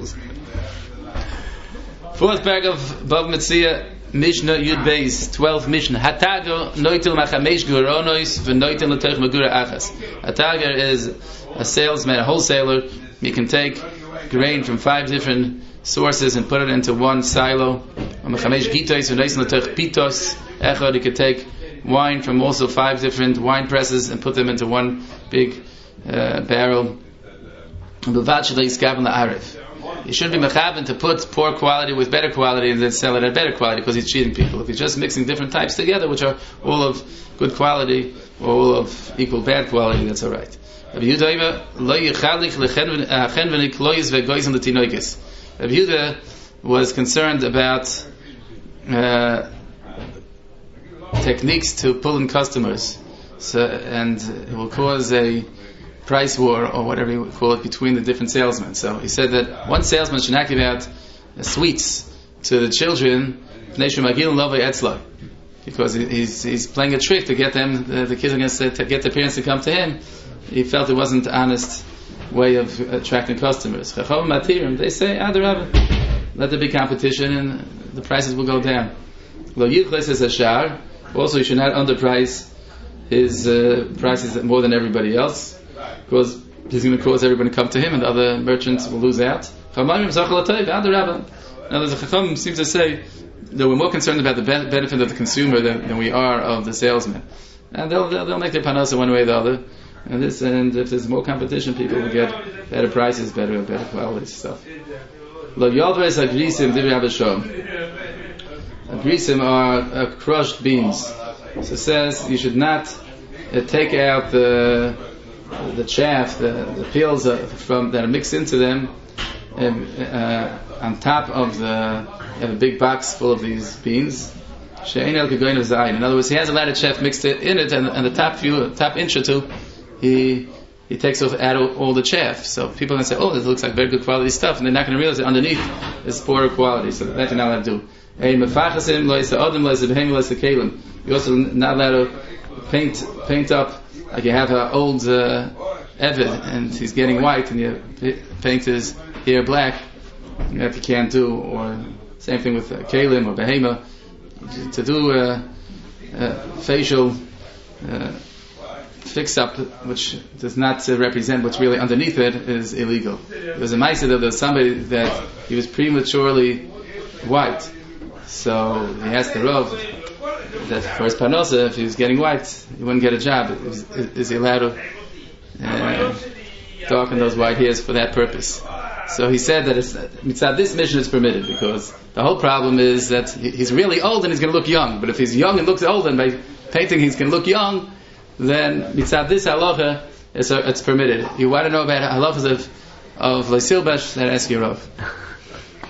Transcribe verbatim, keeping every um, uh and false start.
vegetables. Fourth paragraph of Bava Metzia, Mishnah Yud Beis, twelfth Mishnah. Hatager noitel machamesh guronois v'noitel l'toich magura achas. Hatager is a salesman, a wholesaler. He can take grain from five different sources and put it into one silo. Machamesh gitos v'noitel l'toich pitos. Echad, he could take wine from also five different wine presses and put them into one big uh, barrel. He shouldn't be mechaben to put poor quality with better quality and then sell it at better quality because he's cheating people. If he's just mixing different types together, which are all of good quality or all of equal bad quality, that's all right. Rabbi Yehuda was concerned about uh, techniques to pull in customers, so, and it will cause a price war or whatever you would call it between the different salesmen. So he said that one salesman should not give out uh, sweets to the children because he's he's playing a trick to get them, the, the kids are going to get the parents to come to him. He felt it wasn't an honest way of attracting customers. They say, ah, let there be competition and the prices will go down. Also, you should not underprice his uh, prices more than everybody else, because he's going to cause everybody to come to him and the other merchants will lose out. Now, the Chacham seems to say that we're more concerned about the benefit of the consumer than, than we are of the salesman. And they'll, they'll, they'll make their panasa one way or the other. And this, and if there's more competition, people will get better prices, better better quality stuff. Agrisim are uh, crushed beans. So it says you should not uh, take out the the chaff, the, the peels uh, from that are mixed into them, and, uh, on top of the. You have a big box full of these beans. In other words, he has a lot of chaff mixed in it, and, and the top few, top inch or two, he he takes off out all the chaff. So people are going to say, "Oh, this looks like very good quality stuff," and they're not going to realize that underneath is poorer quality. So that you're not allowed to do. You're also not allowed to paint paint up like you have an old uh, Evid and he's getting white, and you paint his hair black. That you can't do. Or same thing with uh, kalim or behema. To do a, a facial uh, fix-up which does not uh, represent what's really underneath it is illegal. There was a ma'aseh that there was somebody that he was prematurely white, so he asked the Rav that for his panosa, if he was getting white, he wouldn't get a job. Is, is he allowed to uh, darken those white hairs for that purpose? So he said that it's, mitzvah, this mission is permitted, because the whole problem is that he's really old and he's going to look young. But if he's young and looks old, and by painting he's going to look young, then mitzvah, this halacha is, uh, it's permitted. You want to know about halachas of of Leisilbash? Then ask your Rav.